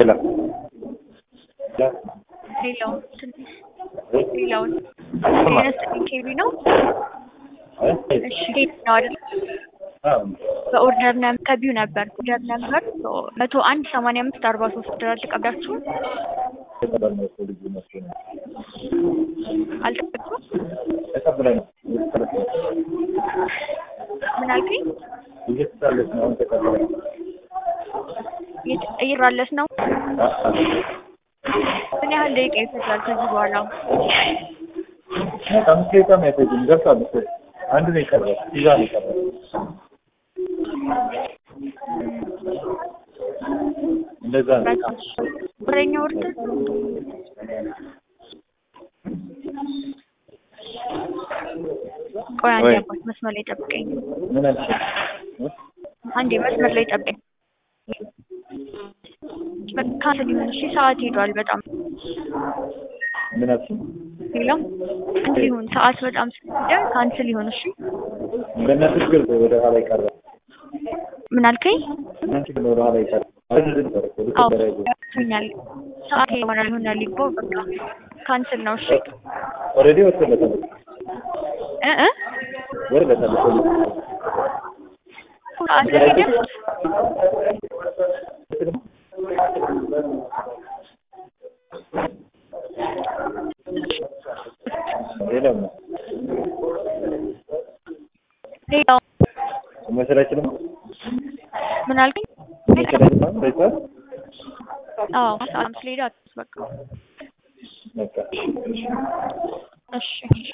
ሄሎ ሄሎ ሄሎ ኬቢ ነው። እሺ ነው አይደል? በኦርደር ከቢው ነበር ኦርደር ነበር 1018543 ድረስ ተቀብላችሁ አልተቀበልኩም። ምን አልከኝ? እየተቀየራለች ነው። ምን ያህል ደቂቃ ይፈጃል ከዚህ በኋላ? አምስት ደቂቃ ነው የፈጀው። ገብቷል እኮ አንድ ነው የቀረው። ይዛ ነው የቀረው። እንደዛ ነው። ብሬኛ ኦርደር ቆይ አንዴ አባት መስመር ላይ ጠብቀኝ። ምን አልሽ? አንዴ መስመር ላይ ጠብቀኝ። ካንሰል ይሁን እሺ፣ ሰዓት ሄዷል በጣም። ምን አልሽ? ሄሎ ካንሰል ይሁን ሰዓት በጣም ስለሄደ ካንሰል ይሁን እሺ። በእናትሽ ግን ወደ ኋላ ይቀር። ምን አልከኝ? እናንተ ግን ወደ ኋላ ይቀር። ሰዓት ይሆናል ይቦ በቃ ካንሰል ነው እሺ። ኦልሬዲ ወጥተለታል ወርደታል አዘጋጀን ሄሎ መሰላችንም ምን አልከኝ? አዎ ሰዓት ስለሄደ በቃ እሺ